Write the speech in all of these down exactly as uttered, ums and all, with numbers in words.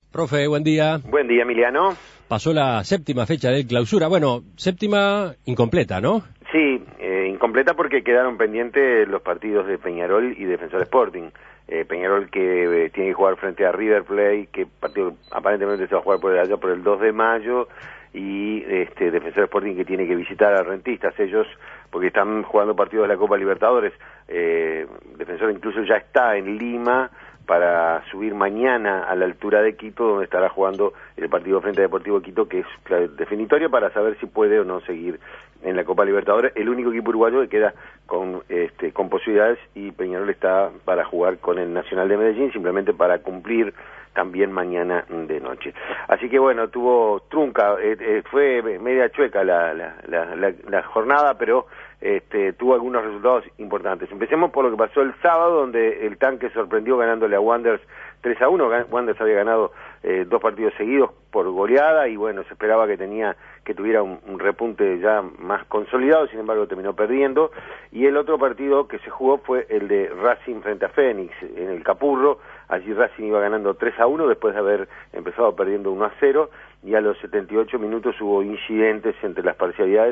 Profe, buen día. Buen día, Emiliano. Pasó la séptima fecha del clausura. Bueno, séptima incompleta, ¿no? Sí, eh, incompleta porque quedaron pendientes los partidos de Peñarol y Defensor Sporting. Eh, Peñarol que eh, tiene que jugar frente a River Plate, que partido aparentemente se va a jugar por allá por el dos de mayo, y este Defensor Sporting que tiene que visitar a Rentistas. Ellos, porque están jugando partidos de la Copa Libertadores, eh, Defensor incluso ya está en Lima para subir mañana a la altura de Quito, donde estará jugando el partido frente a Deportivo Quito, que es la definitoria para saber si puede o no seguir en la Copa Libertadores. El único equipo uruguayo que queda con este con posibilidades, y Peñarol está para jugar con el Nacional de Medellín, simplemente para cumplir también mañana de noche. Así que bueno, tuvo trunca, eh, eh, fue media chueca la, la, la, la, la jornada, pero este, tuvo algunos resultados importantes. Empecemos por lo que pasó el sábado, donde el Tanque sorprendió ganándole a Wanderers tres a uno. Wanderers había ganado eh, dos partidos seguidos por goleada, y bueno, se esperaba que tenía que tuviera un, un repunte ya más consolidado, sin embargo terminó perdiendo. Y el otro partido que se jugó fue el de Racing frente a Fénix en el Capurro. Allí Racing iba ganando tres a uno después de haber empezado perdiendo uno a cero, y a los setenta y ocho minutos hubo incidentes entre las parcialidades,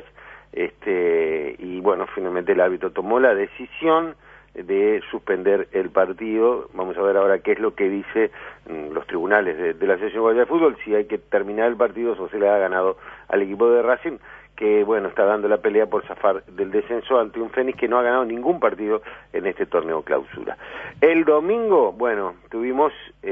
este y bueno, finalmente el árbitro tomó la decisión de suspender el partido. Vamos a ver ahora qué es lo que dice mmm, los tribunales de, de la Asociación Uruguaya de Fútbol, si hay que terminar el partido o se le ha ganado al equipo de Racing, que bueno, está dando la pelea por zafar del descenso ante un Fénix que no ha ganado ningún partido en este torneo clausura. El domingo, bueno, tuvimos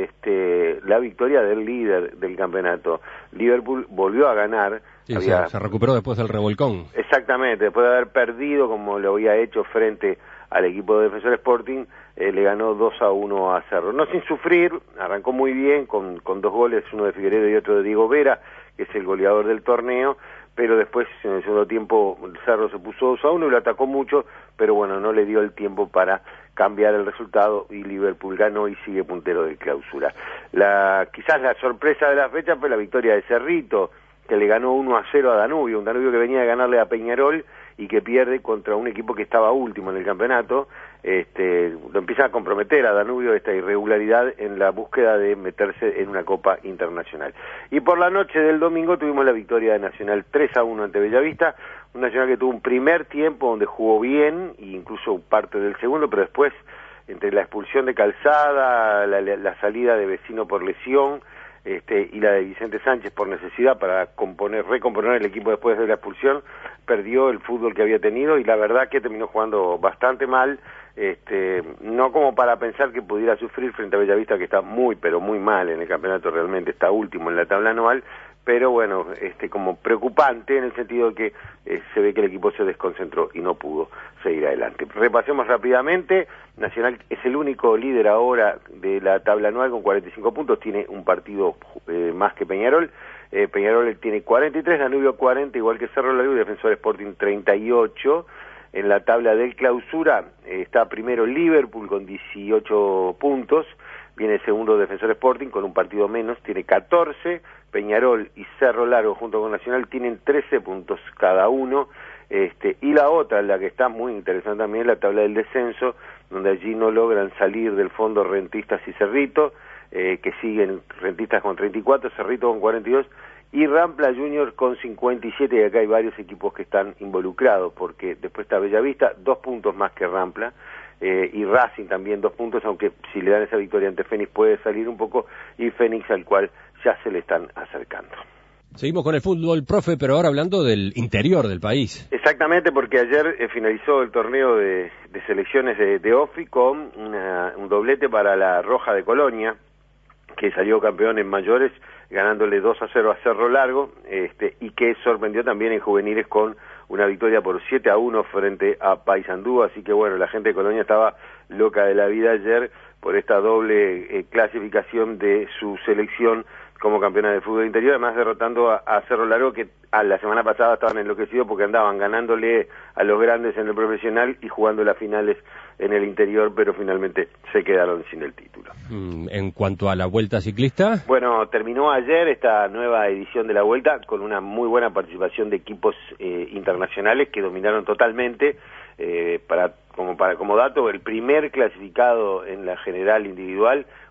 este la victoria del líder del campeonato. Liverpool volvió a ganar. Sí, había... se, se recuperó después del revolcón. Exactamente, después de haber perdido como lo había hecho frente al equipo de Defensor Sporting, eh, le ganó dos a uno a Cerro. No sin sufrir, arrancó muy bien con, con dos goles, uno de Figueiredo y otro de Diego Vera, que es el goleador del torneo, pero después en el segundo tiempo Cerro se puso dos a uno y lo atacó mucho, pero bueno, no le dio el tiempo para cambiar el resultado, y Liverpool ganó y sigue puntero de clausura. La, quizás la sorpresa de la fecha fue la victoria de Cerrito, que le ganó uno a cero a Danubio, un Danubio que venía de ganarle a Peñarol y que pierde contra un equipo que estaba último en el campeonato. Este, lo empieza a comprometer a Danubio esta irregularidad en la búsqueda de meterse en una Copa Internacional. Y por la noche del domingo tuvimos la victoria de Nacional tres a uno ante Bellavista, un Nacional que tuvo un primer tiempo donde jugó bien, e incluso parte del segundo, pero después, entre la expulsión de Calzada, la, la, la salida de Vecino por lesión, Este, y la de Vicente Sánchez por necesidad para componer, recomponer el equipo después de la expulsión, perdió el fútbol que había tenido, y la verdad que terminó jugando bastante mal, este, no como para pensar que pudiera sufrir frente a Bellavista, que está muy pero muy mal en el campeonato, realmente está último en la tabla anual, pero bueno, este, como preocupante en el sentido de que eh, se ve que el equipo se desconcentró y no pudo seguir adelante. Repasemos rápidamente. Nacional es el único líder ahora de la tabla anual con cuarenta y cinco puntos, tiene un partido eh, más que Peñarol. eh, Peñarol tiene cuarenta y tres, Danubio cuarenta, igual que Cerro Largo, y Defensor Sporting treinta y ocho. En la tabla del clausura eh, está primero Liverpool con dieciocho puntos, viene segundo Defensor Sporting con un partido menos, tiene catorce, Peñarol y Cerro Largo junto con Nacional tienen trece puntos cada uno, este, y la otra, la que está muy interesante también, la tabla del descenso, donde allí no logran salir del fondo Rentistas y Cerrito, eh, que siguen Rentistas con treinta y cuatro, Cerrito con cuarenta y dos, y Rampla Junior con cincuenta y siete, y acá hay varios equipos que están involucrados, porque después está Bellavista, dos puntos más que Rampla, eh, y Racing también dos puntos, aunque si le dan esa victoria ante Fénix puede salir un poco, y Fénix al cual ya se le están acercando. Seguimos con el fútbol, profe, pero ahora hablando del interior del país. Exactamente, porque ayer eh, finalizó el torneo de, de selecciones de, de O F I con una, un doblete para la Roja de Colonia, que salió campeón en mayores, ganándole dos a cero a Cerro Largo, este, y que sorprendió también en juveniles con una victoria por siete a uno frente a Paysandú. Así que bueno, la gente de Colonia estaba loca de la vida ayer por esta doble eh, clasificación de su selección como campeona de fútbol interior, además derrotando a, a Cerro Largo, que a la semana pasada estaban enloquecidos porque andaban ganándole a los grandes en el profesional y jugando las finales en el interior, pero finalmente se quedaron sin el título. En cuanto a la Vuelta Ciclista, bueno, terminó ayer esta nueva edición de la Vuelta con una muy buena participación de equipos eh, internacionales que dominaron totalmente. Eh, para como para como dato, el primer clasificado en la general individual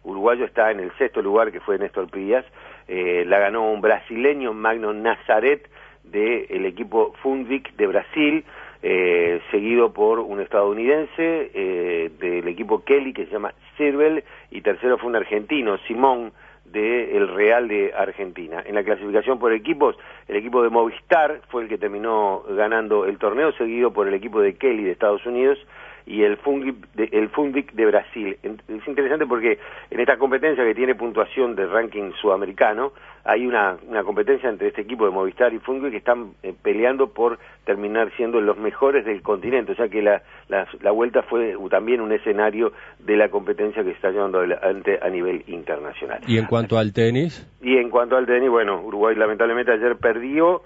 uruguayo está en el sexto lugar, que fue Néstor Prías. Eh, la ganó un brasileño, Magno Nazaret, del equipo Fundvik de Brasil, eh, seguido por un estadounidense eh, del equipo Kelly, que se llama Sirvel, y tercero fue un argentino, Simón, del Real de Argentina. En la clasificación por equipos, el equipo de Movistar fue el que terminó ganando el torneo, seguido por el equipo de Kelly de Estados Unidos y el Fundvik de, el Fundvik de Brasil. Es interesante porque en esta competencia, que tiene puntuación de ranking sudamericano, hay una, una competencia entre este equipo de Movistar y Fundvik que están eh, peleando por terminar siendo los mejores del continente, o sea que la, la, la vuelta fue también un escenario de la competencia que se está llevando adelante a nivel internacional. ¿Y en cuanto al tenis? Y en cuanto al tenis, bueno, Uruguay lamentablemente ayer perdió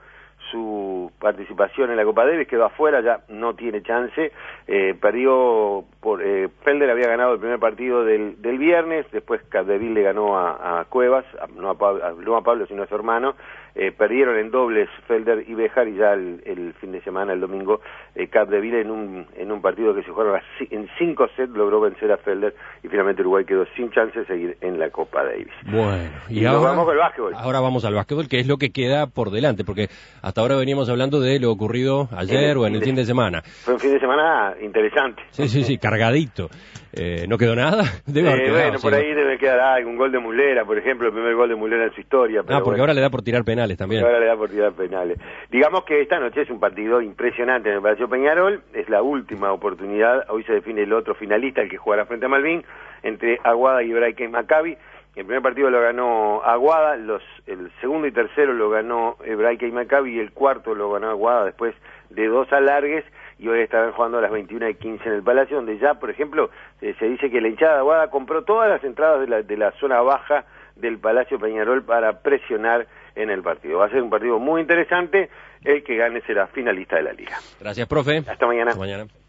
su participación en la Copa Davis, quedó afuera, ya no tiene chance, eh, perdió por, eh, Felder había ganado el primer partido del, del viernes, después Capdeville le ganó a, a Cuevas, a, no, a Pablo, a, no a Pablo sino a su hermano, eh, perdieron en dobles Felder y Béjar, y ya el, el fin de semana, el domingo, eh, Capdeville en un, en un partido que se jugaron a, en cinco sets logró vencer a Felder, y finalmente Uruguay quedó sin chance de seguir en la Copa Davis. Bueno, y, y ahora nos vamos con el básquetbol. Ahora vamos al básquetbol, que es lo que queda por delante, porque hasta ahora veníamos hablando de lo ocurrido ayer en o en el fin de semana. Fue un fin de semana interesante. Sí, sí, sí, cargadito. Eh, ¿No quedó nada? Debe haber eh, quedado, bueno, sí, por ¿no? ahí debe quedar algún gol de Muslera, por ejemplo, el primer gol de Muslera en su historia. Pero ah, porque bueno, ahora le da por tirar penales también. Ahora le da por tirar penales. Digamos que esta noche es un partido impresionante en el Palacio Peñarol, es la última oportunidad, hoy se define el otro finalista, el que jugará frente a Malvin, entre Aguada y Hebraica y Maccabi. El primer partido lo ganó Aguada, los, el segundo y tercero lo ganó Hebraica y Maccabi, y el cuarto lo ganó Aguada después de dos alargues, y hoy estarán jugando a las veintiuna y quince en el Palacio, donde ya, por ejemplo, eh, se dice que la hinchada de Aguada compró todas las entradas de la, de la zona baja del Palacio Peñarol para presionar en el partido. Va a ser un partido muy interesante, el que gane será finalista de la liga. Gracias, profe. Hasta mañana. Hasta mañana.